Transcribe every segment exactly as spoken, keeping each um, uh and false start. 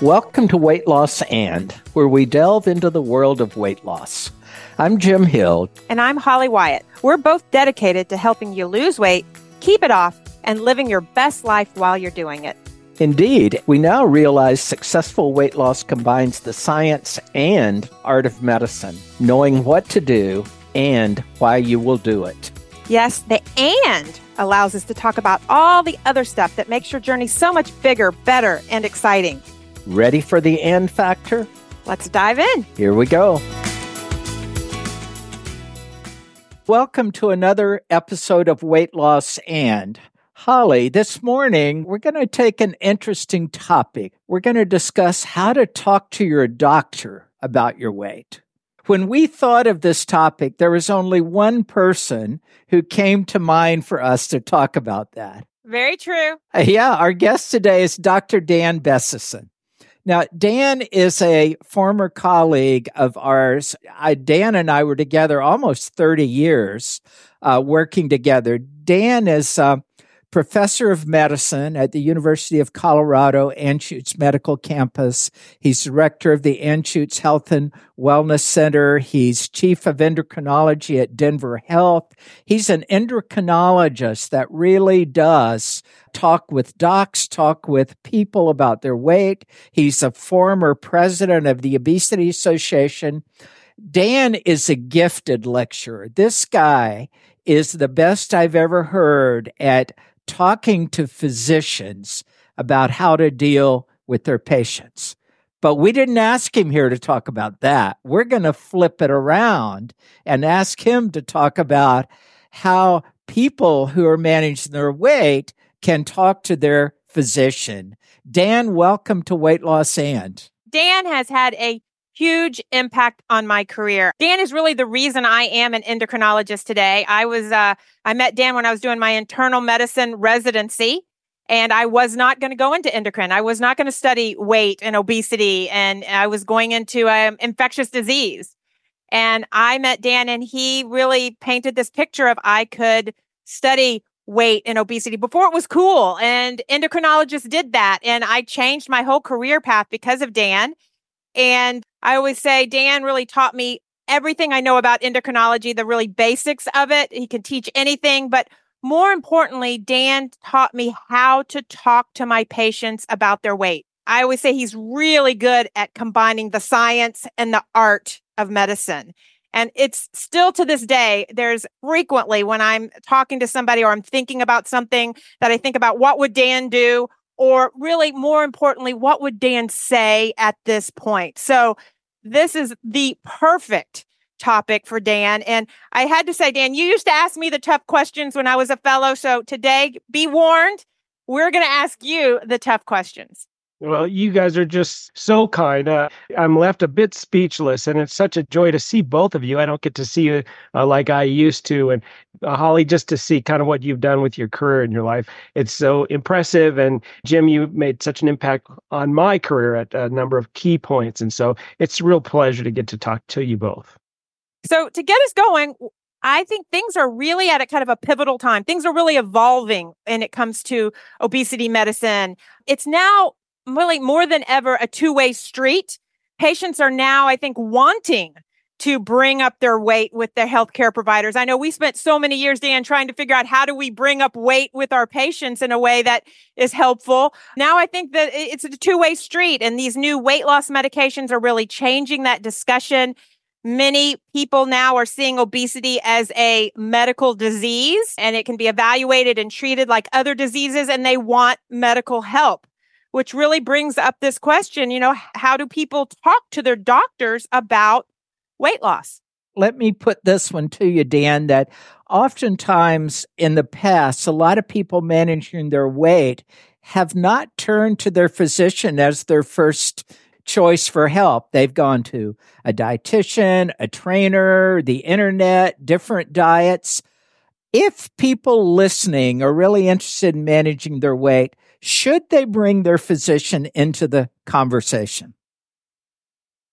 Welcome to Weight Loss And, where we delve into the world of weight loss. I'm Jim Hill. And I'm Holly Wyatt. We're both dedicated to helping you lose weight, keep it off, and living your best life while you're doing it. Indeed, we now realize successful weight loss combines the science and art of medicine, knowing what to do and why you will do it. Yes, the and allows us to talk about all the other stuff that makes your journey so much bigger, better, and exciting. Ready for the and factor? Let's dive in. Here we go. Welcome to another episode of Weight Loss And. Holly, this morning, we're going to take an interesting topic. We're going to discuss how to talk to your doctor about your weight. When we thought of this topic, there was only one person who came to mind for us to talk about that. Very true. Uh, yeah, our guest today is Doctor Dan Bessesen. Now, Dan is a former colleague of ours. I, Dan and I were together almost thirty years uh, working together. Dan is a professor of medicine at the University of Colorado Anschutz Medical Campus. He's director of the Anschutz Health and Wellness Center. He's chief of endocrinology at Denver Health. He's an endocrinologist that really does talk with docs, talk with people about their weight. He's a former president of the Obesity Association. Dan is a gifted lecturer. This guy is the best I've ever heard at talking to physicians about how to deal with their patients. But we didn't ask him here to talk about that. We're going to flip it around and ask him to talk about how people who are managing their weight can talk to their physician. Dan, welcome to Weight Loss And. Dan has had a huge impact on my career. Dan is really the reason I am an endocrinologist today. I was, uh, I met Dan when I was doing my internal medicine residency, and I was not going to go into endocrine. I was not going to study weight and obesity, and I was going into um, infectious disease. And I met Dan, and he really painted this picture of I could study weight and obesity before it was cool. And endocrinologists did that. And I changed my whole career path because of Dan. And I always say Dan really taught me everything I know about endocrinology, the really basics of it. He can teach anything, but more importantly, Dan taught me how to talk to my patients about their weight. I always say he's really good at combining the science and the art of medicine. And it's still to this day, there's frequently when I'm talking to somebody or I'm thinking about something that I think about, what would Dan do? Or really, more importantly, what would Dan say at this point? So this is the perfect topic for Dan. And I had to say, Dan, you used to ask me the tough questions when I was a fellow. So today, be warned, we're going to ask you the tough questions. Well, you guys are just so kind. Uh, I'm left a bit speechless, and it's such a joy to see both of you. I don't get to see you uh, like I used to. And uh, Holly, just to see kind of what you've done with your career and your life, it's so impressive. And Jim, you made such an impact on my career at a number of key points. And so it's a real pleasure to get to talk to you both. So to get us going, I think things are really at a kind of a pivotal time. Things are really evolving when it comes to obesity medicine. It's now really more than ever a two-way street. Patients are now, I think, wanting to bring up their weight with their healthcare providers. I know we spent so many years, Dan, trying to figure out how do we bring up weight with our patients in a way that is helpful. Now I think that it's a two-way street, and these new weight loss medications are really changing that discussion. Many people now are seeing obesity as a medical disease, and it can be evaluated and treated like other diseases, and they want medical help, which really brings up this question, you know, how do people talk to their doctors about weight loss? Let me put this one to you, Dan, that oftentimes in the past, a lot of people managing their weight have not turned to their physician as their first choice for help. They've gone to a dietitian, a trainer, the internet, different diets. If people listening are really interested in managing their weight, should they bring their physician into the conversation?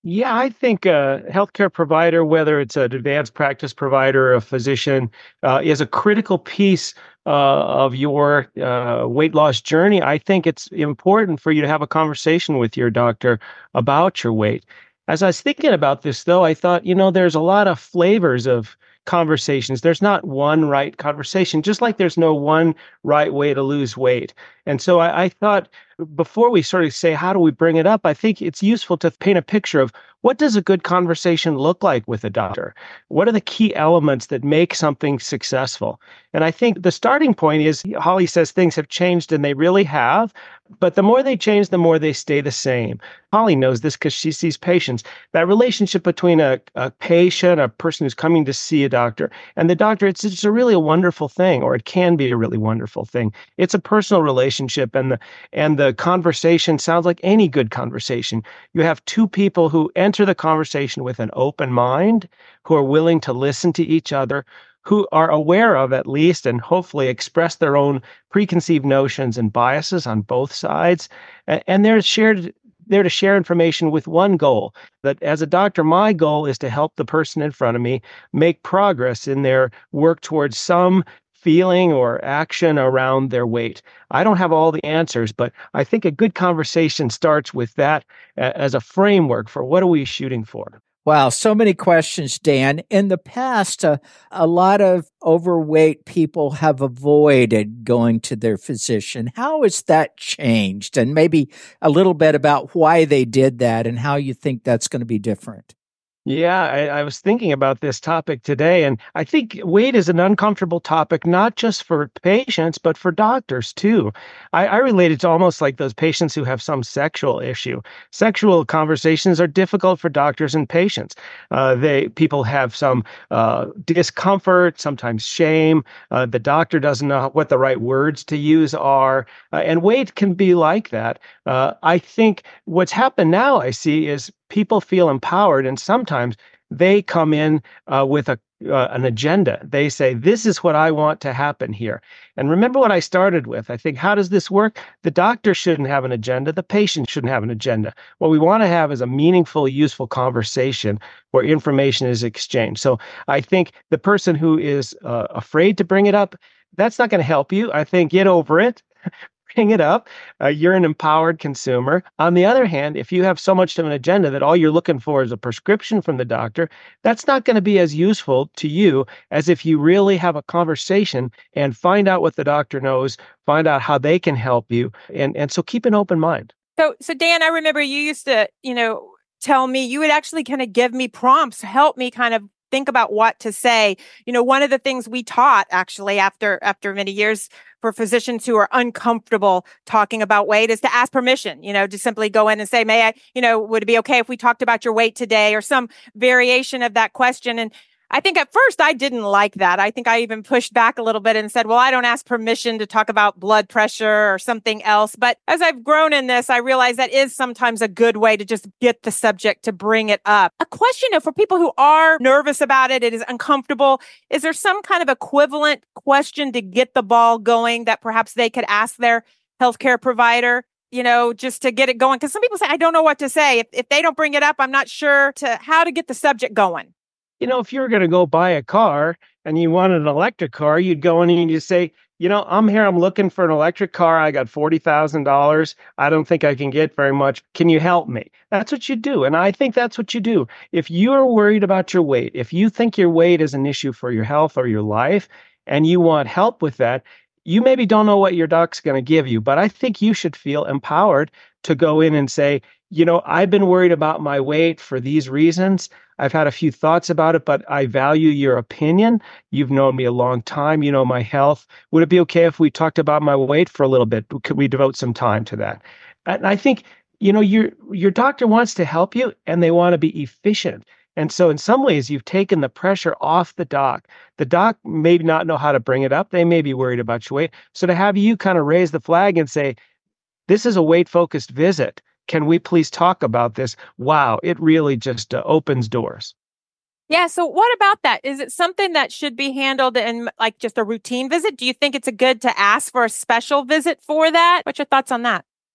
Yeah, I think a healthcare provider, whether it's an advanced practice provider or a physician, uh, is a critical piece uh, of your uh, weight loss journey. I think it's important for you to have a conversation with your doctor about your weight. As I was thinking about this, though, I thought, you know, there's a lot of flavors of conversations. There's not one right conversation, just like there's no one right way to lose weight. And so I, I thought before we sort of say, how do we bring it up? I think it's useful to paint a picture of what does a good conversation look like with a doctor? What are the key elements that make something successful? And I think the starting point is Holly says things have changed, and they really have. But the more they change, the more they stay the same. Holly knows this because she sees patients. That relationship between a, a patient, a person who's coming to see a doctor, and the doctor, it's just a really a wonderful thing, or it can be a really wonderful thing. It's a personal relationship, and the and the conversation sounds like any good conversation. You have two people who enter the conversation with an open mind, who are willing to listen to each other, who are aware of at least and hopefully express their own preconceived notions and biases on both sides. And they're shared there to share information with one goal, that as a doctor, my goal is to help the person in front of me make progress in their work towards some feeling or action around their weight. I don't have all the answers, but I think a good conversation starts with that as a framework for what are we shooting for. Wow, so many questions, Dan. In the past, uh, a lot of overweight people have avoided going to their physician. How has that changed? And maybe a little bit about why they did that and how you think that's going to be different. Yeah, I, I was thinking about this topic today, and I think weight is an uncomfortable topic, not just for patients, but for doctors too. I, I relate it to almost like those patients who have some sexual issue. Sexual conversations are difficult for doctors and patients. Uh, they people have some uh, discomfort, sometimes shame. Uh, the doctor doesn't know what the right words to use are, uh, and weight can be like that. Uh, I think what's happened now, I see, is people feel empowered, and sometimes they come in uh, with a uh, an agenda. They say, this is what I want to happen here. And remember what I started with. I think, how does this work? The doctor shouldn't have an agenda. The patient shouldn't have an agenda. What we want to have is a meaningful, useful conversation where information is exchanged. So I think the person who is uh, afraid to bring it up, that's not going to help you. I think get over it. Bring it up. Uh, you're an empowered consumer. On the other hand, if you have so much of an agenda that all you're looking for is a prescription from the doctor, that's not going to be as useful to you as if you really have a conversation and find out what the doctor knows, find out how they can help you. And, and so keep an open mind. So, so Dan, I remember you used to, you know, tell me, you would actually kind of give me prompts, help me kind of think about what to say. You know, one of the things we taught actually after after many years for physicians who are uncomfortable talking about weight is to ask permission, you know, to simply go in and say, may I, you know, would it be okay if we talked about your weight today, or some variation of that question? And I think at first I didn't like that. I think I even pushed back a little bit and said, well, I don't ask permission to talk about blood pressure or something else. But as I've grown in this, I realize that is sometimes a good way to just get the subject to bring it up. A question though, for people who are nervous about it, it is uncomfortable. Is there some kind of equivalent question to get the ball going that perhaps they could ask their healthcare provider, you know, just to get it going? Because some people say, I don't know what to say. If, if they don't bring it up, I'm not sure to how to get the subject going. You know, if you were going to go buy a car and you wanted an electric car, you'd go in and you'd say, you know, I'm here, I'm looking for an electric car. I got forty thousand dollars. I don't think I can get very much. Can you help me? That's what you do. And I think that's what you do. If you're worried about your weight, if you think your weight is an issue for your health or your life, and you want help with that, you maybe don't know what your doc's going to give you, but I think you should feel empowered to go in and say, you know, I've been worried about my weight for these reasons. I've had a few thoughts about it, but I value your opinion. You've known me a long time. You know my health. Would it be okay if we talked about my weight for a little bit? Could we devote some time to that? And I think, you know, your your doctor wants to help you and they want to be efficient. And so in some ways, you've taken the pressure off the doc. The doc may not know how to bring it up. They may be worried about your weight. So to have you kind of raise the flag and say, this is a weight-focused visit. Can we please talk about this? Wow, it really just uh, opens doors. Yeah. So what about that? Is it something that should be handled in like just a routine visit? Do you think it's a good to ask for a special visit for that? What's your thoughts on that?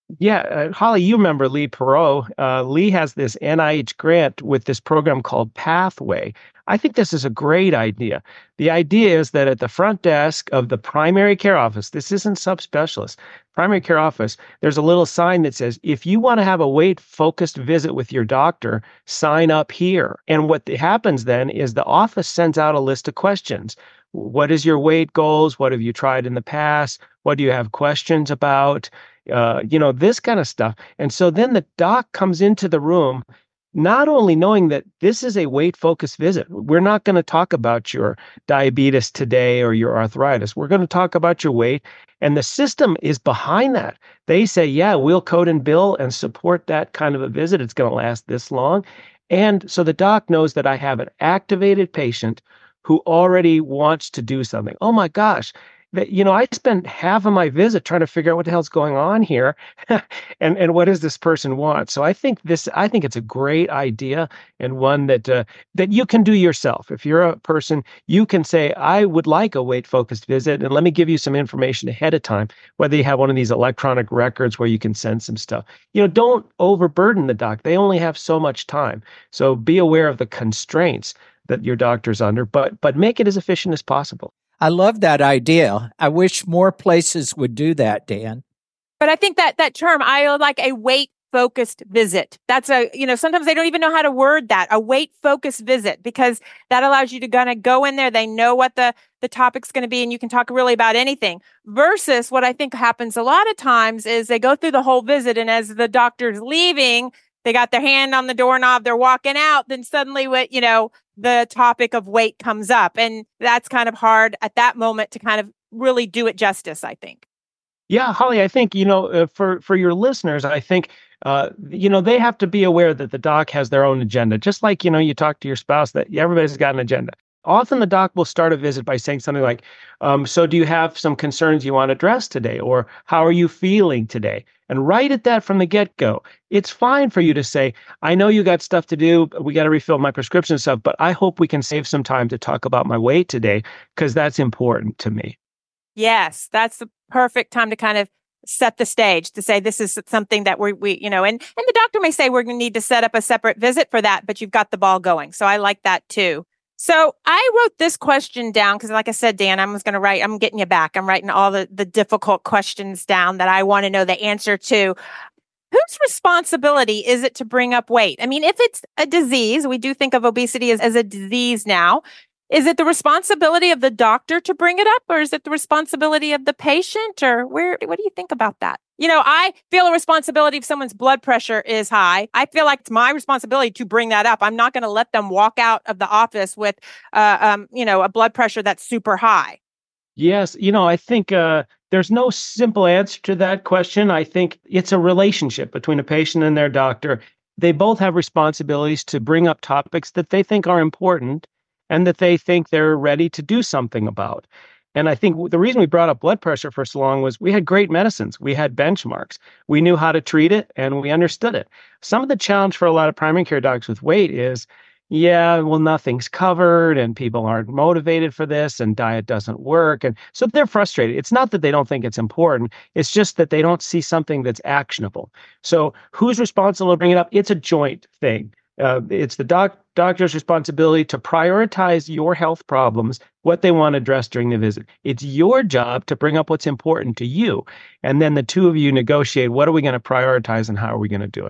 Yeah, uh, Holly, you remember Lee Perot. Uh, Lee has this N I H grant with this program called Pathway. I think this is a great idea. The idea is that at the front desk of the primary care office, this isn't subspecialist, primary care office, there's a little sign that says, if you want to have a weight-focused visit with your doctor, sign up here. And what happens then is the office sends out a list of questions. What is your weight goals? What have you tried in the past? What do you have questions about? Uh, you know, this kind of stuff. And so then the doc comes into the room, not only knowing that this is a weight focused visit. We're not going to talk about your diabetes today or your arthritis. We're going to talk about your weight. And the system is behind that. They say, yeah, we'll code and bill and support that kind of a visit. It's going to last this long. And so the doc knows that I have an activated patient who already wants to do something. Oh my gosh. That, you know, I spent half of my visit trying to figure out what the hell's going on here and, and what does this person want? So I think this, I think it's a great idea and one that, uh, that you can do yourself. If you're a person, you can say, I would like a weight focused visit and let me give you some information ahead of time, whether you have one of these electronic records where you can send some stuff. You know, don't overburden the doc. They only have so much time. So be aware of the constraints that your doctor's under, but, but make it as efficient as possible. I love that idea. I wish more places would do that, Dan. But I think that that term, I like a weight focused visit. That's a, you know, sometimes they don't even know how to word that, a weight focused visit, because that allows you to kind of go in there. They know what the, the topic's going to be and you can talk really about anything versus what I think happens a lot of times is they go through the whole visit. And as the doctor's leaving, they got their hand on the doorknob, they're walking out, then suddenly what, you know, the topic of weight comes up. And that's kind of hard at that moment to kind of really do it justice, I think. Yeah, Holly, I think, you know, uh, for, for your listeners, I think, uh, you know, they have to be aware that the doc has their own agenda. Just like, you know, you talk to your spouse that everybody's got an agenda. Often the doc will start a visit by saying something like, um, so do you have some concerns you want to address today? Or how are you feeling today? And right at that from the get-go, it's fine for you to say, I know you got stuff to do. We got to refill my prescription stuff, but I hope we can save some time to talk about my weight today because that's important to me. Yes, that's the perfect time to kind of set the stage to say this is something that we, we you know, and, and the doctor may say we're going to need to set up a separate visit for that, but you've got the ball going. So I like that too. So I wrote this question down because like I said, Dan, I was going to write, I'm getting you back. I'm writing all the, the difficult questions down that I want to know the answer to. Whose responsibility is it to bring up weight? I mean, if it's a disease, we do think of obesity as, as a disease now. Is it the responsibility of the doctor to bring it up or is it the responsibility of the patient or where, what do you think about that? You know, I feel a responsibility if someone's blood pressure is high. I feel like it's my responsibility to bring that up. I'm not going to let them walk out of the office with, uh, um, you know, a blood pressure that's super high. Yes. You know, I think uh, there's no simple answer to that question. I think it's a relationship between a patient and their doctor. They both have responsibilities to bring up topics that they think are important and that they think they're ready to do something about. And I think the reason we brought up blood pressure for so long was we had great medicines. We had benchmarks. We knew how to treat it and we understood it. Some of the challenge for a lot of primary care docs with weight is, yeah, well, nothing's covered and people aren't motivated for this and diet doesn't work. And so they're frustrated. It's not that they don't think it's important. It's just that they don't see something that's actionable. So who's responsible to bring it up? It's a joint thing. Uh, it's the doc, doctor's responsibility to prioritize your health problems, what they want to address during the visit. It's your job to bring up what's important to you. And then the two of you negotiate, what are we going to prioritize and how are we going to do it?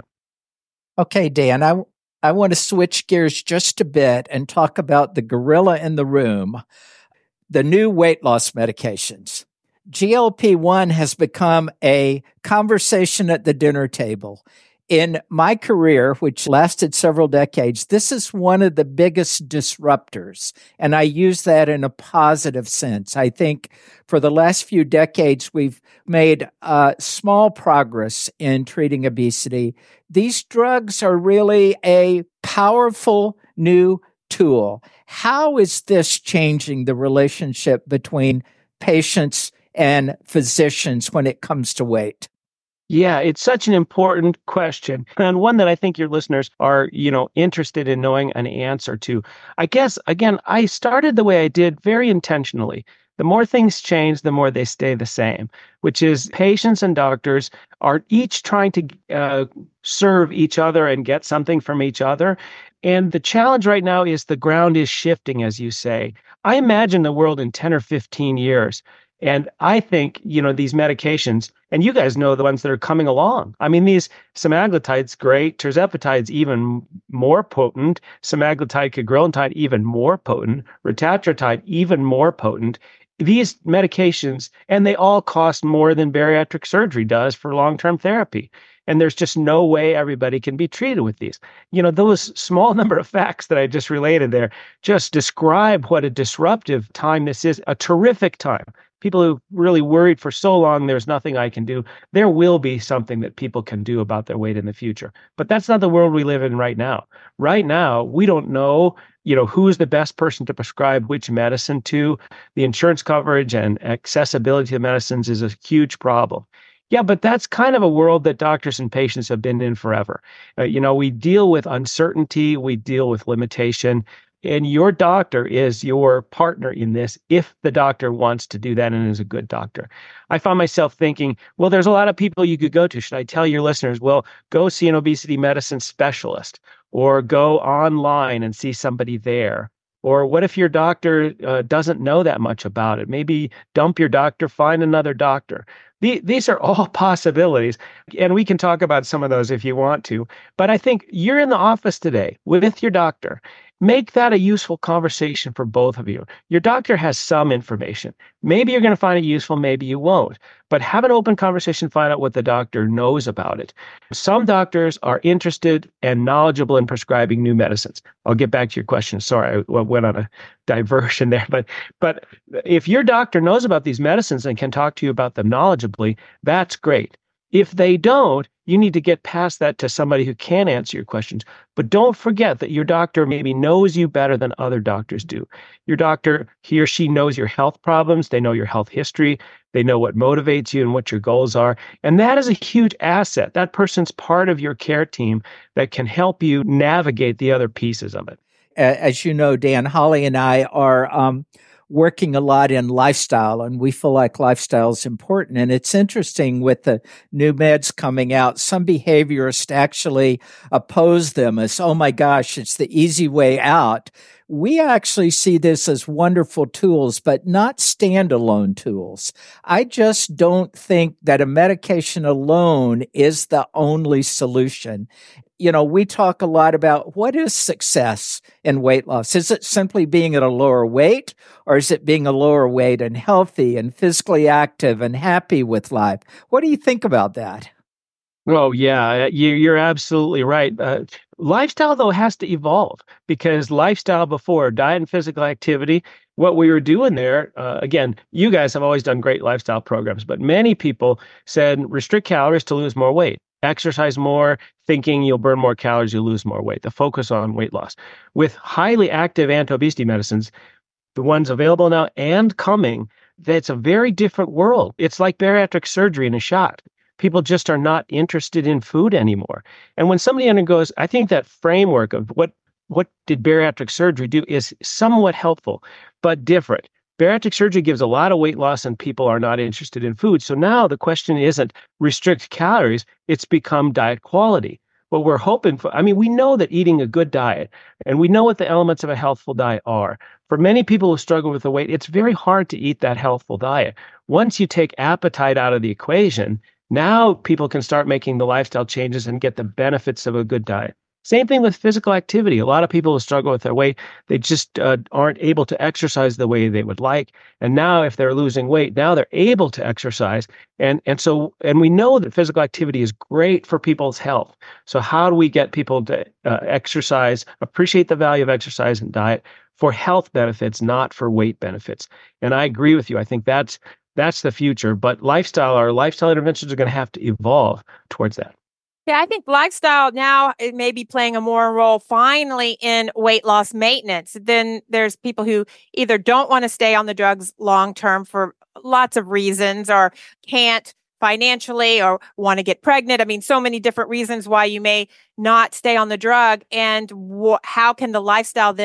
Okay, Dan, I, I want to switch gears just a bit and talk about the gorilla in the room, the new weight loss medications. G L P one has become a conversation at the dinner table. In my career, which lasted several decades, this is one of the biggest disruptors, and I use that in a positive sense. I think for the last few decades, we've made uh, small progress in treating obesity. These drugs are really a powerful new tool. How is this changing the relationship between patients and physicians when it comes to weight? Yeah, it's such an important question and one that I think your listeners are, you know, interested in knowing an answer to. I guess, again, I started the way I did very intentionally. The more things change, the more they stay the same, which is patients and doctors are each trying to uh, serve each other and get something from each other. And the challenge right now is the ground is shifting, as you say. I imagine the world in ten or fifteen years. And I think, you know, these medications, and you guys know the ones that are coming along. I mean, these semaglutide's great, tirzepatide's even more potent, semaglutide, cagrilintide even more potent, retatrutide even more potent. These medications, and they all cost more than bariatric surgery does for long-term therapy. And there's just no way everybody can be treated with these. You know, those small number of facts that I just related there just describe what a disruptive time this is, a terrific time. People who really worried for so long, there's nothing I can do. There will be something that people can do about their weight in the future. But that's not the world we live in right now. Right now, we don't know, you know, who's the best person to prescribe which medicine to. The insurance coverage and accessibility to medicines is a huge problem. Yeah, but that's kind of a world that doctors and patients have been in forever. Uh, you know, we deal with uncertainty, we deal with limitation, and your doctor is your partner in this if the doctor wants to do that and is a good doctor. I found myself thinking, well, there's a lot of people you could go to. Should I tell your listeners, well, go see an obesity medicine specialist or go online and see somebody there? Or what if your doctor uh, doesn't know that much about it? Maybe dump your doctor, find another doctor. The, these are all possibilities, and we can talk about some of those if you want to. But I think you're in the office today with your doctor. Make that a useful conversation for both of you. Your doctor has some information. Maybe you're going to find it useful, maybe you won't. But have an open conversation, find out what the doctor knows about it. Some doctors are interested and knowledgeable in prescribing new medicines. I'll get back to your question. Sorry, I went on a diversion there. But but if your doctor knows about these medicines and can talk to you about them knowledgeably, that's great. If they don't, you need to get past that to somebody who can answer your questions. But don't forget that your doctor maybe knows you better than other doctors do. Your doctor, he or she knows your health problems. They know your health history. They know what motivates you and what your goals are. And that is a huge asset. That person's part of your care team that can help you navigate the other pieces of it. As you know, Dan, Holly and I are um, working a lot in lifestyle, and we feel like lifestyle is important. And it's interesting with the new meds coming out, some behaviorists actually oppose them as, oh my gosh, it's the easy way out. We actually see this as wonderful tools, but not standalone tools. I just don't think that a medication alone is the only solution. You know, we talk a lot about what is success in weight loss. Is it simply being at a lower weight, or is it being a lower weight and healthy and physically active and happy with life? What do you think about that? Oh, yeah, you're absolutely right. Uh, lifestyle, though, has to evolve because lifestyle before, diet and physical activity, what we were doing there, uh, again, you guys have always done great lifestyle programs, but many people said restrict calories to lose more weight. Exercise more, thinking you'll burn more calories, you'll lose more weight. The focus on weight loss. With highly active anti-obesity medicines, the ones available now and coming, that's a very different world. It's like bariatric surgery in a shot. People just are not interested in food anymore. And when somebody undergoes, I think that framework of what, what did bariatric surgery do is somewhat helpful, but different. Bariatric surgery gives a lot of weight loss and people are not interested in food. So now the question isn't restrict calories, it's become diet quality. What we're hoping for, I mean, we know that eating a good diet, and we know what the elements of a healthful diet are. For many people who struggle with the weight, it's very hard to eat that healthful diet. Once you take appetite out of the equation, now people can start making the lifestyle changes and get the benefits of a good diet. Same thing with physical activity. A lot of people who struggle with their weight, they just uh, aren't able to exercise the way they would like. And now if they're losing weight, now they're able to exercise. And, and so, and we know that physical activity is great for people's health. So how do we get people to uh, exercise, appreciate the value of exercise and diet for health benefits, not for weight benefits? And I agree with you. I think that's, that's the future, but lifestyle, our lifestyle interventions are going to have to evolve towards that. Yeah, I think lifestyle now it may be playing a more role finally in weight loss maintenance. Then there's people who either don't want to stay on the drugs long term for lots of reasons or can't financially or want to get pregnant. I mean, so many different reasons why you may not stay on the drug. And wh- how can the lifestyle then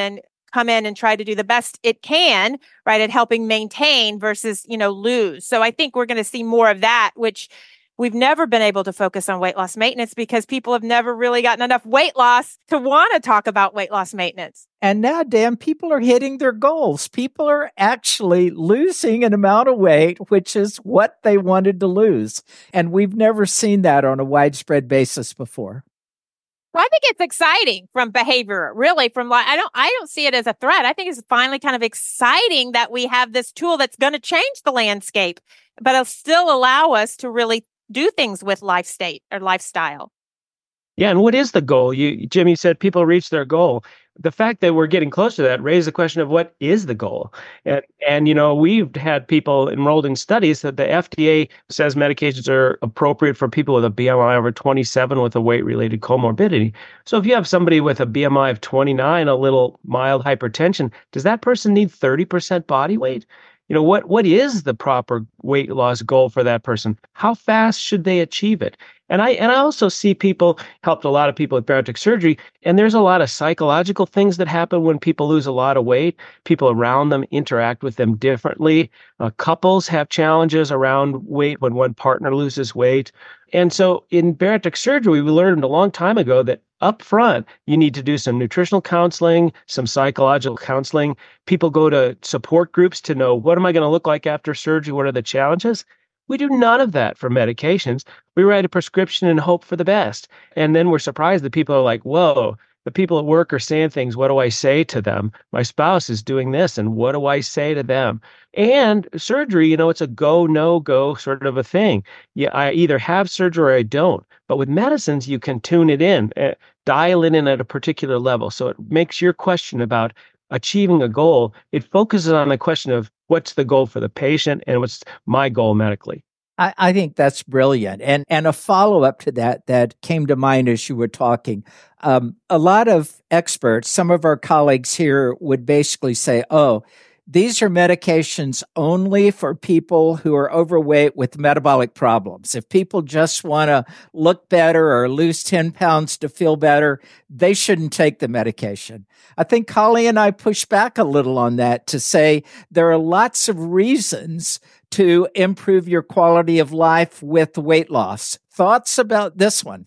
come in and try to do the best it can, right, at helping maintain versus, you know, lose. So I think we're going to see more of that, which we've never been able to focus on weight loss maintenance because people have never really gotten enough weight loss to want to talk about weight loss maintenance. And now, Dan, people are hitting their goals. People are actually losing an amount of weight, which is what they wanted to lose. And we've never seen that on a widespread basis before. Well, I think it's exciting from behavior, really. From like, I don't, I don't see it as a threat. I think it's finally kind of exciting that we have this tool that's going to change the landscape, but it'll still allow us to really do things with life state or lifestyle. Yeah, and what is the goal? You, Jimmy said people reach their goal. The fact that we're getting close to that raises the question of what is the goal? And, and you know, we've had people enrolled in studies that the F D A says medications are appropriate for people with a B M I over twenty-seven with a weight-related comorbidity. So if you have somebody with a B M I of twenty-nine, a little mild hypertension, does that person need thirty percent body weight? You know, what what is the proper weight loss goal for that person? How fast should they achieve it? And I and I also see people, helped a lot of people with bariatric surgery, and there's a lot of psychological things that happen when people lose a lot of weight. People around them interact with them differently. Uh, couples have challenges around weight when one partner loses weight. And so in bariatric surgery, we learned a long time ago that up front, you need to do some nutritional counseling, some psychological counseling. People go to support groups to know, what am I going to look like after surgery? What are the challenges? We do none of that for medications. We write a prescription and hope for the best. And then we're surprised that people are like, whoa, the people at work are saying things. What do I say to them? My spouse is doing this, and what do I say to them? And surgery, you know, it's a go, no go sort of a thing. Yeah, I either have surgery or I don't. But with medicines, you can tune it in, uh, dial it in at a particular level. So it makes your question about achieving a goal, it focuses on the question of what's the goal for the patient and what's my goal medically. I, I think that's brilliant. And and a follow-up to that that came to mind as you were talking. Um, a lot of experts, some of our colleagues here would basically say, oh, these are medications only for people who are overweight with metabolic problems. If people just want to look better or lose ten pounds to feel better, they shouldn't take the medication. I think Holly and I push back a little on that to say there are lots of reasons to improve your quality of life with weight loss. Thoughts about this one?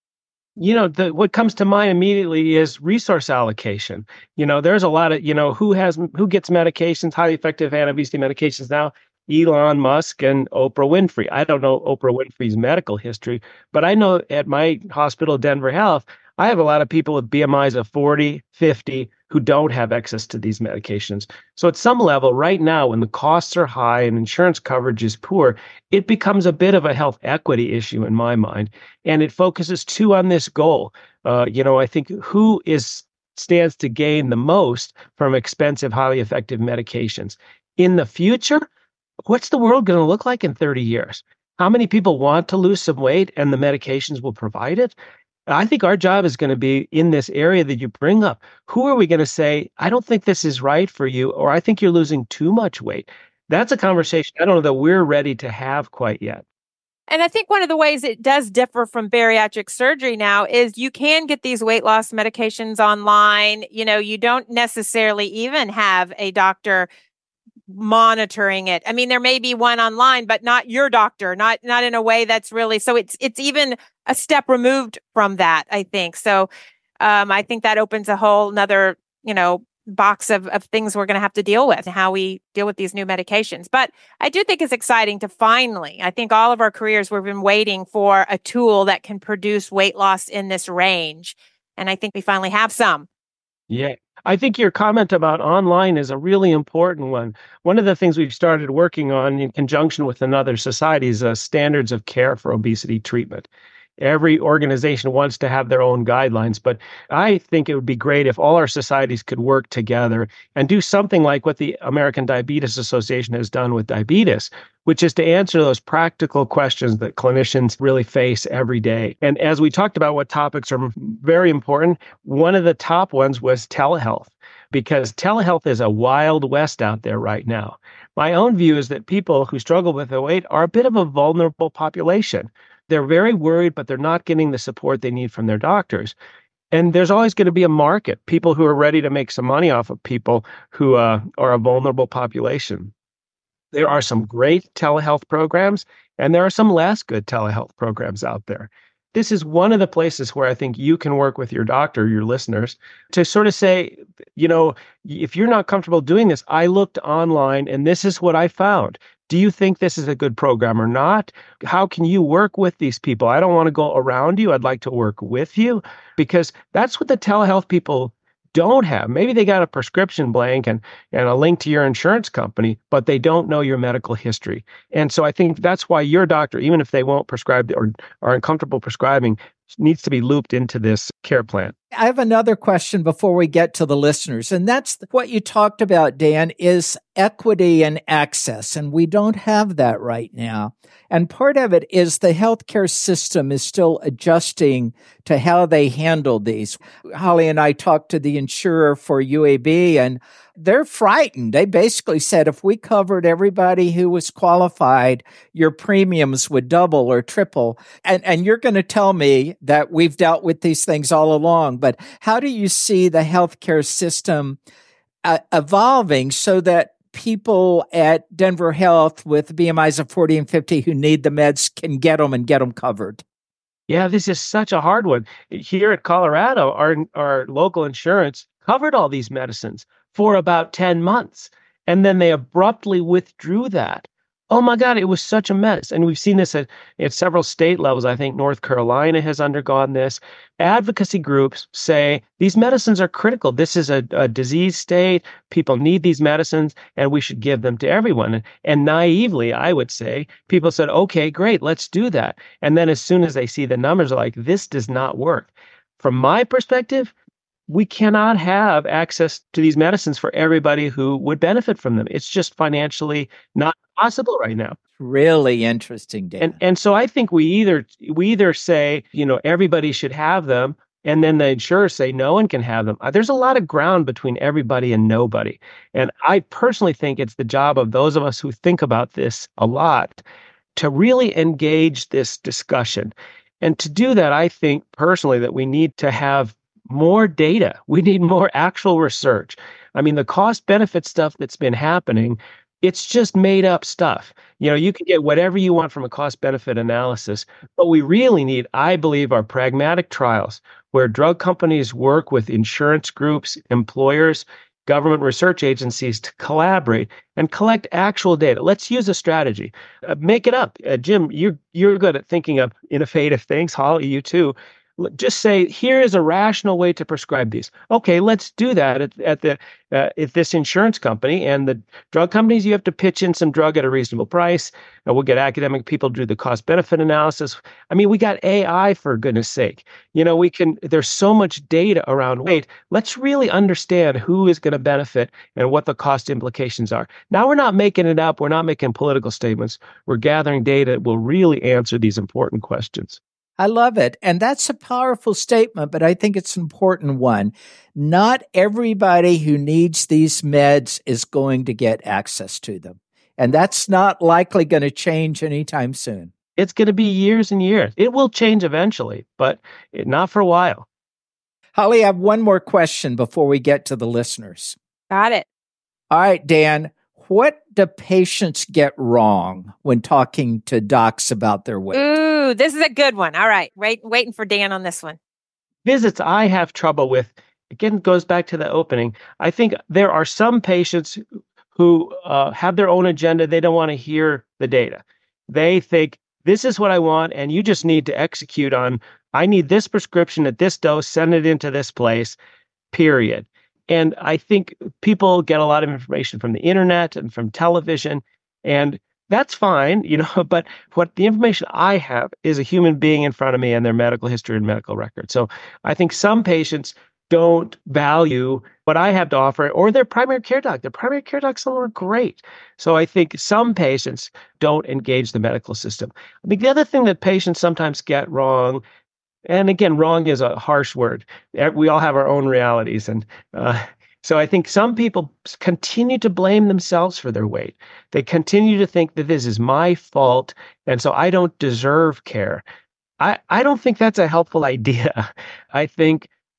You know, the, what comes to mind immediately is resource allocation. You know, there's a lot of, you know, who has, who gets medications, highly effective anti-obesity medications now? Elon Musk and Oprah Winfrey. I don't know Oprah Winfrey's medical history, but I know at my hospital, Denver Health, I have a lot of people with B M Is of forty, fifty who don't have access to these medications. So at some level, right now, when the costs are high and insurance coverage is poor, it becomes a bit of a health equity issue in my mind. And it focuses too on this goal. Uh, you know, I think who is stands to gain the most from expensive, highly effective medications. In the future, what's the world going to look like in thirty years? How many people want to lose some weight and the medications will provide it? I think our job is going to be in this area that you bring up. Who are we going to say, I don't think this is right for you, or I think you're losing too much weight? That's a conversation I don't know that we're ready to have quite yet. And I think one of the ways it does differ from bariatric surgery now is you can get these weight loss medications online. You know, you don't necessarily even have a doctor monitoring it. I mean, there may be one online, but not your doctor, not not in a way that's really, so it's it's even a step removed from that, I think. So um, I think that opens a whole nother, you know, box of, of things we're going to have to deal with, how we deal with these new medications. But I do think it's exciting to finally, I think all of our careers, we've been waiting for a tool that can produce weight loss in this range. And I think we finally have some. Yeah. I think your comment about online is a really important one. One of the things we've started working on in conjunction with another society is uh, standards of care for obesity treatment. Every organization wants to have their own guidelines, but I think it would be great if all our societies could work together and do something like what the American Diabetes Association has done with diabetes, which is to answer those practical questions that clinicians really face every day. And as we talked about what topics are very important, one of the top ones was telehealth, because telehealth is a wild west out there right now. My own view is that people who struggle with their weight are a bit of a vulnerable population. They're very worried, but they're not getting the support they need from their doctors. And there's always going to be a market, people who are ready to make some money off of people who uh, are a vulnerable population. There are some great telehealth programs, and there are some less good telehealth programs out there. This is one of the places where I think you can work with your doctor, your listeners, to sort of say, you know, if you're not comfortable doing this, I looked online and this is what I found. Do you think this is a good program or not? How can you work with these people? I don't want to go around you. I'd like to work with you, because that's what the telehealth people don't have. Maybe they got a prescription blank and, and a link to your insurance company, but they don't know your medical history. And so I think that's why your doctor, even if they won't prescribe or are uncomfortable prescribing, needs to be looped into this care plan. I have another question before we get to the listeners, and that's what you talked about, Dan, is equity and access, and we don't have that right now. And part of it is the healthcare system is still adjusting to how they handle these. Holly and I talked to the insurer for U A B, and they're frightened. They basically said, if we covered everybody who was qualified, your premiums would double or triple. And, and you're going to tell me that we've dealt with these things all along, but how do you see the healthcare system uh, evolving so that people at Denver Health with B M Is of forty and fifty who need the meds can get them and get them covered? Yeah, this is such a hard one. Here at Colorado, our, our local insurance covered all these medicines for about ten months. And then they abruptly withdrew that. Oh my God, it was such a mess. And we've seen this at, at several state levels. I think North Carolina has undergone this. Advocacy groups say these medicines are critical. This is a, a disease state. People need these medicines and we should give them to everyone. And, and naively, I would say, people said, okay, great, let's do that. And then as soon as they see the numbers, they're like, this does not work. From my perspective, we cannot have access to these medicines for everybody who would benefit from them. It's just financially not possible right now. Really interesting, Dan. And and so I think we either we either say, you know, everybody should have them, and then the insurers say no one can have them. There's a lot of ground between everybody and nobody. And I personally think it's the job of those of us who think about this a lot to really engage this discussion. And to do that, I think personally that we need to have more data. We need more actual research. I mean, the cost benefit stuff that's been happening, it's just made up stuff. You know, you can get whatever you want from a cost benefit analysis. What we really need, I believe, are pragmatic trials where drug companies work with insurance groups, employers, government research agencies to collaborate and collect actual data. Let's use a strategy. Uh, make it up. Uh, Jim, you're, you're good at thinking of innovative things. Holly, you too. Just say, here is a rational way to prescribe these. Okay, let's do that at, at the uh, at this insurance company and the drug companies. You have to pitch in some drug at a reasonable price. And we'll get academic people to do the cost benefit analysis. I mean, we got A I, for goodness sake. You know, we can. There's so much data around weight. Let's really understand who is going to benefit and what the cost implications are. Now we're not making it up. We're not making political statements. We're gathering data that will really answer these important questions. I love it. And that's a powerful statement, but I think it's an important one. Not everybody who needs these meds is going to get access to them. And that's not likely going to change anytime soon. It's going to be years and years. It will change eventually, but not for a while. Holly, I have one more question before we get to the listeners. Got it. All right, Dan. What do patients get wrong when talking to docs about their weight? Ooh, this is a good one. All right. Wait, waiting for Dan on this one. Visits I have trouble with, again, goes back to the opening. I think there are some patients who uh, have their own agenda. They don't want to hear the data. They think, this is what I want, and you just need to execute on, I need this prescription at this dose, send it into this place, period. And I think people get a lot of information from the internet and from television, and that's fine, you know, but what the information I have is a human being in front of me and their medical history and medical record. So I think some patients don't value what I have to offer or their primary care doc. Their primary care docs are great. So I think some patients don't engage the medical system. I think the other thing that patients sometimes get wrong, and again, wrong is a harsh word. We all have our own realities. And uh, so I think some people continue to blame themselves for their weight. They continue to think that this is my fault, and so I don't deserve care. I, I don't think that's a helpful idea. I think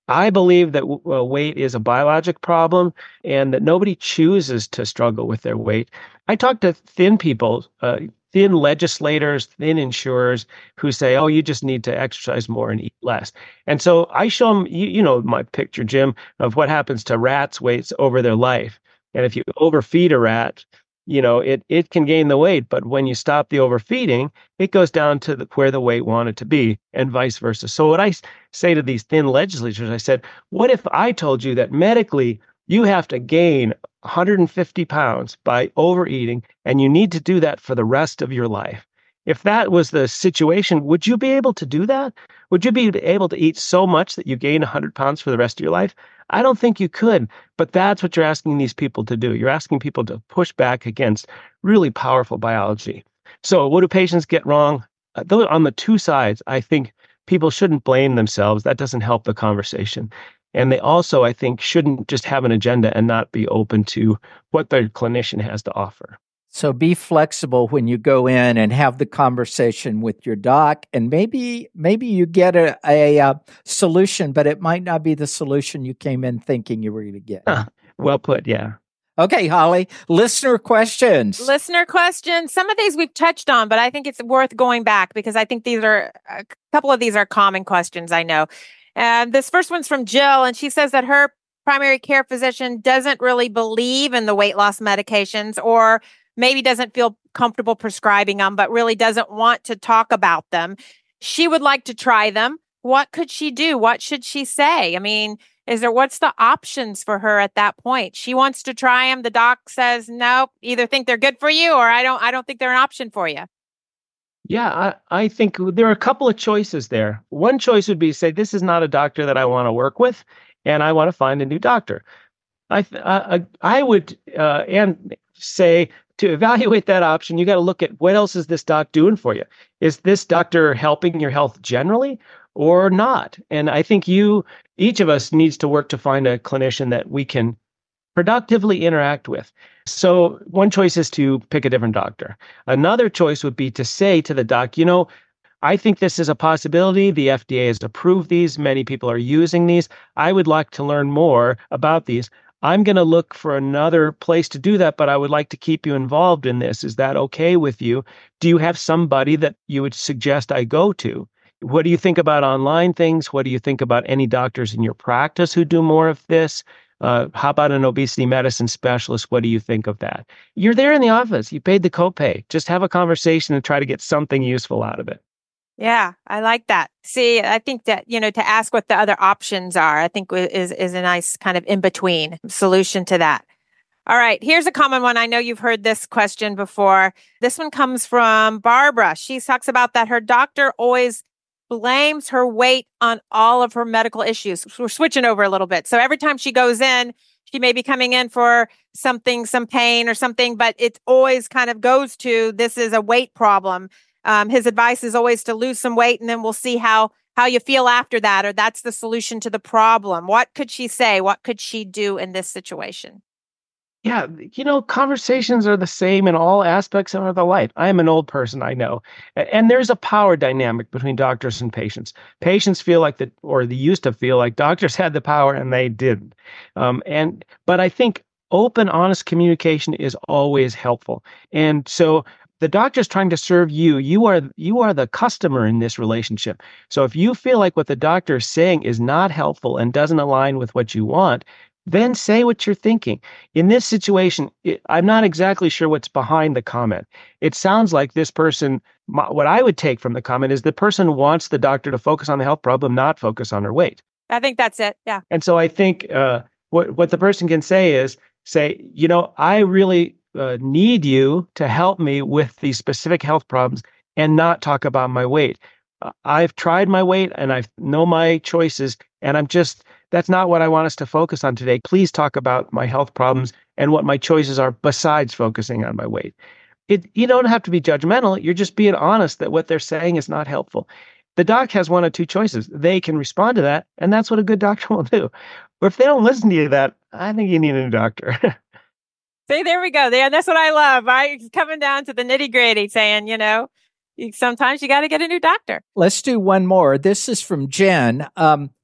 I believe that w- uh, weight is a biologic problem and that nobody chooses to struggle with their weight. I talk to thin people, uh, thin legislators, thin insurers who say, oh, you just need to exercise more and eat less. And so I show them, you, you know, my picture, Jim, of what happens to rats' weights over their life. And if you overfeed a rat, you know, it, it can gain the weight, but when you stop the overfeeding, it goes down to the, where the weight wanted to be and vice versa. So what I say to these thin legislators, I said, what if I told you that medically you have to gain one hundred fifty pounds by overeating and you need to do that for the rest of your life? If that was the situation, would you be able to do that? Would you be able to eat so much that you gain one hundred pounds for the rest of your life? I don't think you could, but that's what you're asking these people to do. You're asking people to push back against really powerful biology. So what do patients get wrong? Uh, those, on the two sides, I think people shouldn't blame themselves. That doesn't help the conversation. And they also, I think, shouldn't just have an agenda and not be open to what their clinician has to offer. So be flexible when you go in and have the conversation with your doc, and maybe maybe you get a, a, a solution, but it might not be the solution you came in thinking you were going to get. Huh. Well put, yeah. Okay, Holly, listener questions. Listener questions. Some of these we've touched on, but I think it's worth going back because I think these are, a couple of these are common questions, I know. And this first one's from Jill, and she says that her primary care physician doesn't really believe in the weight loss medications, or maybe doesn't feel comfortable prescribing them, but really doesn't want to talk about them. She would like to try them. What could she do? What should she say? I mean, is there, what's the options for her at that point? She wants to try them. The doc says, no, either think they're good for you or I don't, I don't think they're an option for you. Yeah, I, I think there are a couple of choices there. One choice would be to say, this is not a doctor that I want to work with, and I want to find a new doctor. I, I, I would uh, and say, to evaluate that option, you got to look at what else is this doc doing for you? Is this doctor helping your health generally or not? And I think you, each of us needs to work to find a clinician that we can productively interact with. So one choice is to pick a different doctor. Another choice would be to say to the doc, you know, I think this is a possibility. The F D A has approved these. Many people are using these. I would like to learn more about these. I'm going to look for another place to do that, but I would like to keep you involved in this. Is that okay with you? Do you have somebody that you would suggest I go to? What do you think about online things? What do you think about any doctors in your practice who do more of this? Uh, how about an obesity medicine specialist? What do you think of that? You're there in the office. You paid the copay. Just have a conversation and try to get something useful out of it. Yeah, I like that. See, I think that, you know, to ask what the other options are, I think is, is a nice kind of in-between solution to that. All right, here's a common one. I know you've heard this question before. This one comes from Barbara. She talks about that her doctor always blames her weight on all of her medical issues. We're switching over a little bit. So every time she goes in, she may be coming in for something, some pain or something, but it always kind of goes to, this is a weight problem. Um, his advice is always to lose some weight, and then we'll see how how you feel after that, or that's the solution to the problem. What could she say? What could she do in this situation? Yeah, you know, conversations are the same in all aspects of the life. I am an old person, I know. And there's a power dynamic between doctors and patients. Patients feel like that, or they used to feel like doctors had the power and they didn't. Um, and but I think open, honest communication is always helpful. And so the doctor's trying to serve you. You are you are the customer in this relationship. So if you feel like what the doctor is saying is not helpful and doesn't align with what you want, then say what you're thinking. In this situation, it, I'm not exactly sure what's behind the comment. It sounds like this person, my, what I would take from the comment is the person wants the doctor to focus on the health problem, not focus on her weight. I think that's it. Yeah. And so I think uh, what what the person can say is say, you know, I really Uh, need you to help me with these specific health problems and not talk about my weight. Uh, I've tried my weight and I know my choices, and I'm just, that's not what I want us to focus on today. Please talk about my health problems and what my choices are besides focusing on my weight. It, you don't have to be judgmental. You're just being honest that what they're saying is not helpful. The doc has one of two choices. They can respond to that, and that's what a good doctor will do. Or if they don't listen to you that, I think you need a new doctor. See, there we go. There, that's what I love. Right, coming down to the nitty gritty, saying, you know, you, sometimes you got to get a new doctor. Let's do one more. This is from Jen. Um,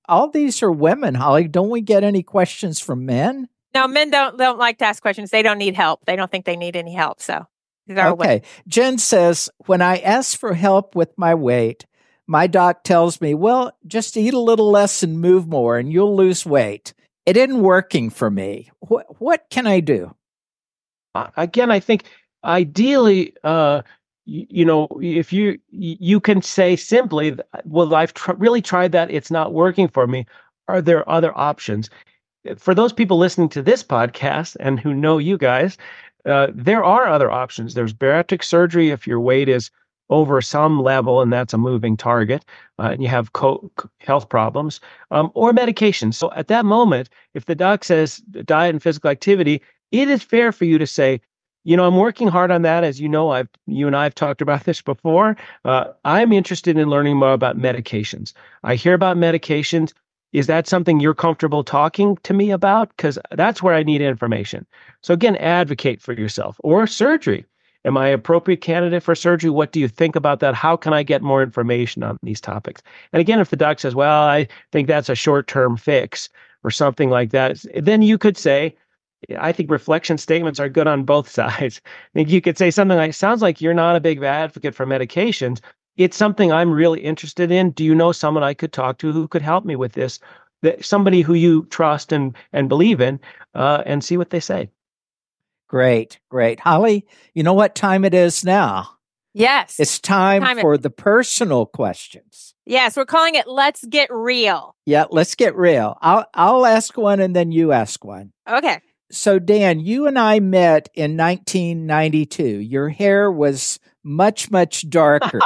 all these are women, Holly. Don't we get any questions from men? No, men don't don't like to ask questions. They don't need help. They don't think they need any help. So these are Okay. women. Jen says, when I ask for help with my weight, my doc tells me, well, just eat a little less and move more and you'll lose weight. It isn't working for me. What, what can I do? Uh, again, I think ideally, uh, you, you know, if you you can say simply, well, I've tr- really tried that. It's not working for me. Are there other options? For those people listening to this podcast and who know you guys, uh, there are other options. There's bariatric surgery if your weight is over some level and that's a moving target uh, and you have co- health problems, um, or medication. So at that moment, if the doc says diet and physical activity, it is fair for you to say, you know, I'm working hard on that. As you know, I've you and I have talked about this before. Uh, I'm interested in learning more about medications. I hear about medications. Is that something you're comfortable talking to me about? Because that's where I need information. So again, advocate for yourself. Or surgery. Am I an appropriate candidate for surgery? What do you think about that? How can I get more information on these topics? And again, if the doc says, well, I think that's a short-term fix or something like that, then you could say, I think reflection statements are good on both sides. I think you could say something like, sounds like you're not a big advocate for medications. It's something I'm really interested in. Do you know someone I could talk to who could help me with this? That somebody who you trust and and believe in, uh, and see what they say. Great, great. Holly, you know what time it is now? Yes. It's time, time for it. the personal questions. Yes, we're calling it Let's Get Real. Yeah, let's get real. I'll I'll ask one and then you ask one. Okay. So Dan, you and I met in nineteen ninety-two. Your hair was much, much darker.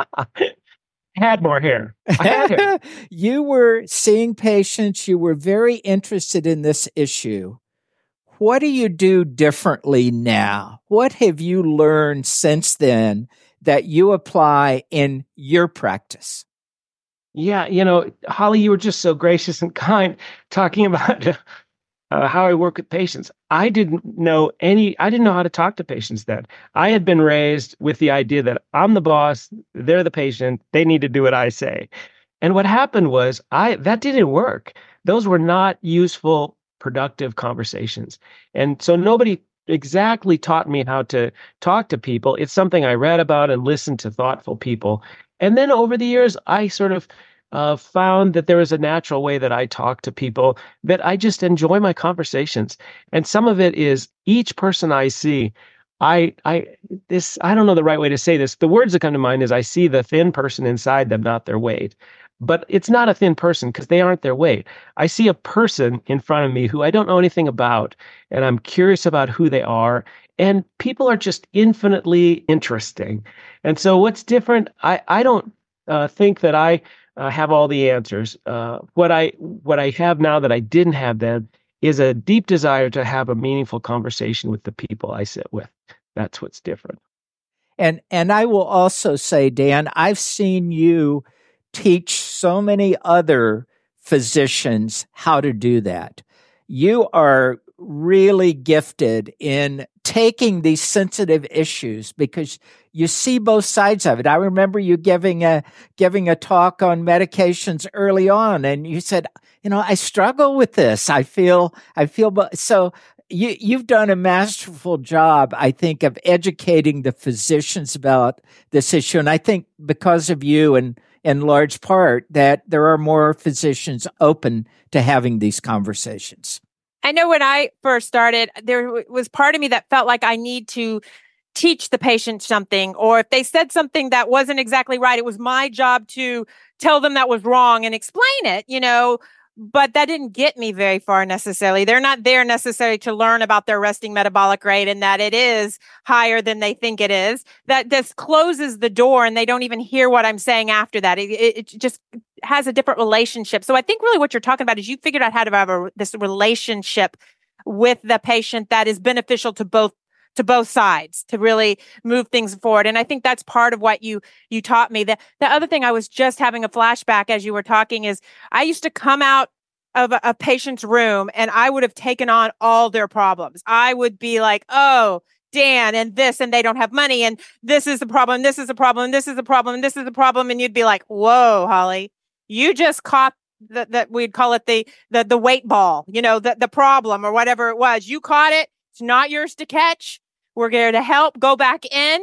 Had more hair. I had hair. You were seeing patients. You were very interested in this issue. What do you do differently now? What have you learned since then that you apply in your practice? Yeah, you know, Holly, you were just so gracious and kind talking about uh, how I work with patients. I didn't know any, I didn't know how to talk to patients then. I had been raised with the idea that I'm the boss, they're the patient, they need to do what I say. And what happened was I that didn't work. Those were not useful, productive conversations. And so nobody exactly taught me how to talk to people. It's something I read about and listened to thoughtful people. And then over the years, I sort of uh, found that there was a natural way that I talk to people, that I just enjoy my conversations. And some of it is each person I see, I, I, this, I don't know the right way to say this. The words that come to mind is I see the thin person inside them, not their weight. But it's not a thin person because they aren't their weight. I see a person in front of me who I don't know anything about, and I'm curious about who they are. And people are just infinitely interesting. And so what's different, I, I don't uh, think that I uh, have all the answers. Uh, what I what I have now that I didn't have then is a deep desire to have a meaningful conversation with the people I sit with. That's what's different. And and I will also say, Dan, I've seen you teach so many other physicians how to do that. You are really gifted in taking these sensitive issues because you see both sides of it. I remember you giving a giving a talk on medications early on, and you said, you know, I struggle with this. I feel I feel so. You, you've done a masterful job, I think, of educating the physicians about this issue. And I think because of you and in large part that there are more physicians open to having these conversations. I know when I first started, there was part of me that felt like I need to teach the patient something, or if they said something that wasn't exactly right, it was my job to tell them that was wrong and explain it, you know, but that didn't get me very far necessarily. They're not there necessarily to learn about their resting metabolic rate and that it is higher than they think it is. That just closes the door and they don't even hear what I'm saying after that. It, it, it just has a different relationship. So I think really what you're talking about is you figured out how to have a, this relationship with the patient that is beneficial to both to both sides to really move things forward. And I think that's part of what you you taught me. The, the other thing I was just having a flashback as you were talking is I used to come out of a, a patient's room and I would have taken on all their problems. I would be like, oh, Dan, and this, and they don't have money, and this is the problem, this is the problem, this is the problem, this is the problem. And you'd be like, whoa, Holly, you just caught the, the we'd call it the, the, the weight ball, you know, the, the problem or whatever it was. You caught it. It's not yours to catch. We're here to help. Go back in,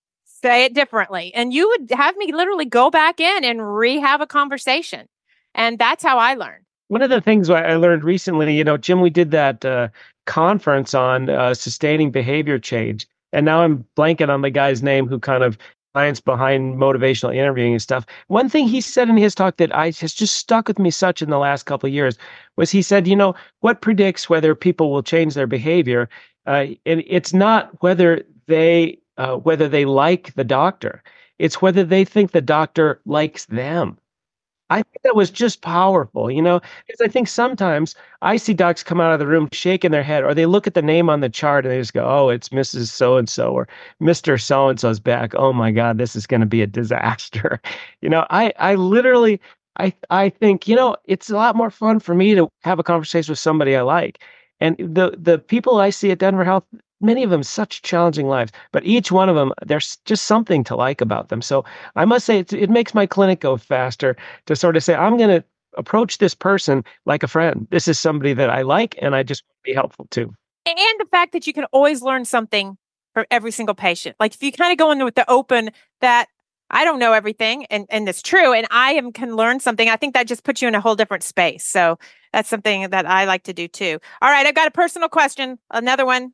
say it differently. And you would have me literally go back in and re-have a conversation. And that's how I learned. One of the things I learned recently, you know, Jim, we did that uh, conference on uh, sustaining behavior change. And now I'm blanking on the guy's name who kind of science behind motivational interviewing and stuff. One thing he said in his talk that I has just stuck with me such in the last couple of years was he said, you know, what predicts whether people will change their behavior? Uh, and it's not whether they uh, whether they like the doctor. It's whether they think the doctor likes them. I think that was just powerful, you know, because I think sometimes I see docs come out of the room shaking their head, or they look at the name on the chart and they just go, oh, it's Missus So-and-so or Mister So-and-so's back. Oh my God, this is going to be a disaster. You know, I, I literally, I, I think, you know, it's a lot more fun for me to have a conversation with somebody I like. And the, the people I see at Denver Health, many of them such challenging lives, but each one of them, there's just something to like about them. So I must say it, it makes my clinic go faster to sort of say, I'm going to approach this person like a friend. This is somebody that I like, and I just want to be helpful too. And the fact that you can always learn something from every single patient. Like if you kind of go in with the open that I don't know everything, and, and it's true, and I am, can learn something, I think that just puts you in a whole different space. So that's something that I like to do too. All right, I've got a personal question, another one.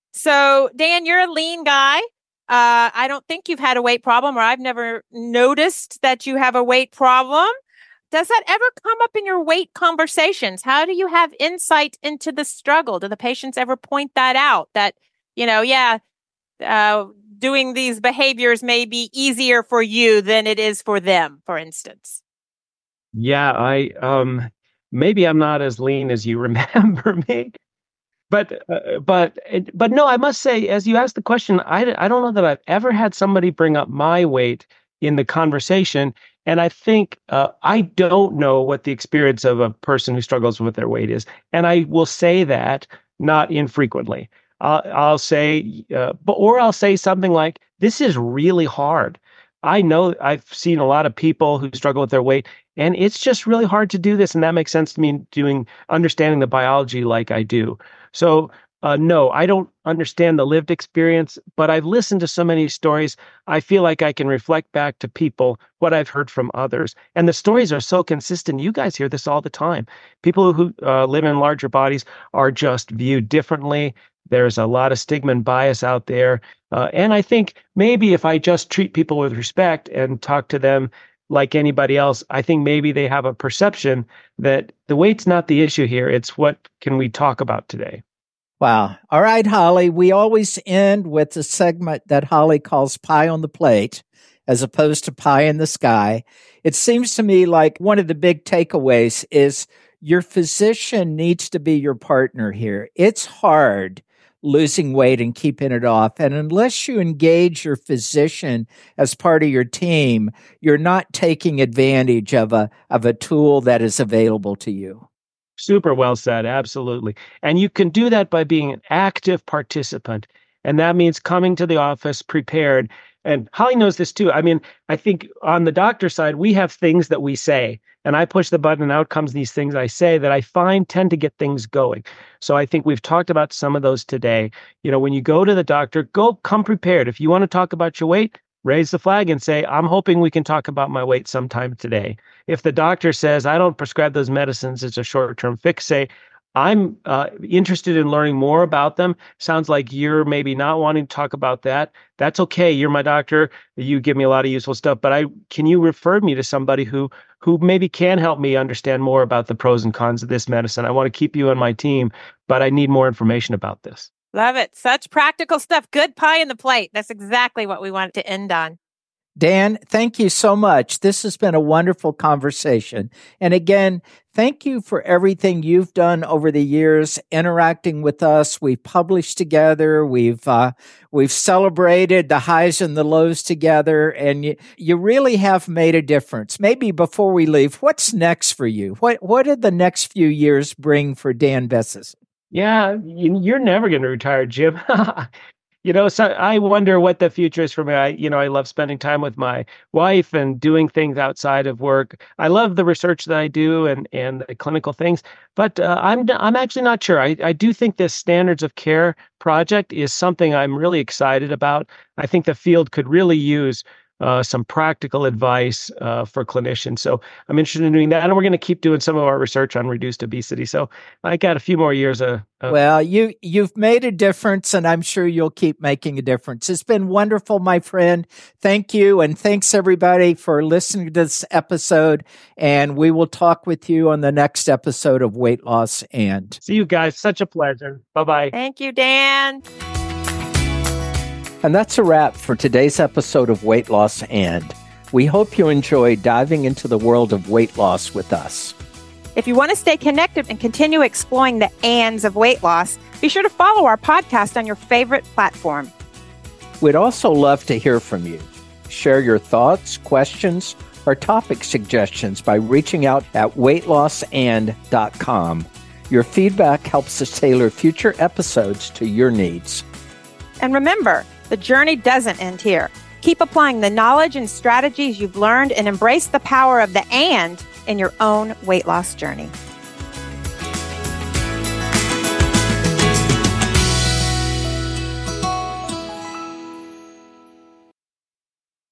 So, Dan, you're a lean guy. Uh, I don't think you've had a weight problem, or I've never noticed that you have a weight problem. Does that ever come up in your weight conversations? How do you have insight into the struggle? Do the patients ever point that out? That, you know, yeah, uh, doing these behaviors may be easier for you than it is for them, for instance? Yeah, I um, maybe I'm not as lean as you remember me. But uh, but but no, I must say, as you asked the question, I, I don't know that I've ever had somebody bring up my weight in the conversation. And I think uh, I don't know what the experience of a person who struggles with their weight is. And I will say that not infrequently. Uh, I'll say, uh, but or I'll say something like, this is really hard. I know I've seen a lot of people who struggle with their weight, and it's just really hard to do this. And that makes sense to me doing understanding the biology like I do. So uh, no, I don't understand the lived experience, but I've listened to so many stories. I feel like I can reflect back to people what I've heard from others. And the stories are so consistent. You guys hear this all the time. People who uh, live in larger bodies are just viewed differently. There's a lot of stigma and bias out there. Uh, and I think maybe if I just treat people with respect and talk to them like anybody else, I think maybe they have a perception that the weight's not the issue here. It's what can we talk about today? Wow. All right, Holly. We always end with a segment that Holly calls Pie on the Plate, as opposed to Pie in the Sky. It seems to me like one of the big takeaways is your physician needs to be your partner here. It's hard losing weight and keeping it off. And unless you engage your physician as part of your team, you're not taking advantage of a of a tool that is available to you. Super well said. Absolutely. And you can do that by being an active participant. And that means coming to the office prepared. And Holly knows this too. I mean, I think on the doctor side, we have things that we say, and I push the button and out comes these things I say that I find tend to get things going. So I think we've talked about some of those today. You know, when you go to the doctor, go come prepared. If you want to talk about your weight, raise the flag and say, I'm hoping we can talk about my weight sometime today. If the doctor says, I don't prescribe those medicines, it's a short-term fix, say, I'm uh, interested in learning more about them. Sounds like you're maybe not wanting to talk about that. That's okay. You're my doctor. You give me a lot of useful stuff, but I can you refer me to somebody who who maybe can help me understand more about the pros and cons of this medicine? I want to keep you on my team, but I need more information about this. Love it. Such practical stuff. Good pie in the plate. That's exactly what we want to end on. Dan, thank you so much. This has been a wonderful conversation. And again, thank you for everything you've done over the years, interacting with us. We've published together. We've uh, we've celebrated the highs and the lows together. And you, you really have made a difference. Maybe before we leave, what's next for you? What, what did the next few years bring for Dan Bessesen? Yeah, you're never going to retire, Jim. You know, so I wonder what the future is for me. I, you know, I love spending time with my wife and doing things outside of work. I love the research that I do and and the clinical things, but uh, I'm I'm actually not sure. I I do think this standards of care project is something I'm really excited about. I think the field could really use uh, some practical advice uh, for clinicians. So I'm interested in doing that, and we're going to keep doing some of our research on reduced obesity. So I got a few more years of. of Well, you you've made a difference, and I'm sure you'll keep making a difference. It's been wonderful, my friend. Thank you, and thanks everybody for listening to this episode. And we will talk with you on the next episode of Weight Loss And. See you guys. Such a pleasure. Bye bye. Thank you, Dan. And that's a wrap for today's episode of Weight Loss And. We hope you enjoyed diving into the world of weight loss with us. If you want to stay connected and continue exploring the ands of weight loss, be sure to follow our podcast on your favorite platform. We'd also love to hear from you. Share your thoughts, questions, or topic suggestions by reaching out at weight loss and dot com. Your feedback helps us tailor future episodes to your needs. And remember, the journey doesn't end here. Keep applying the knowledge and strategies you've learned and embrace the power of the and in your own weight loss journey.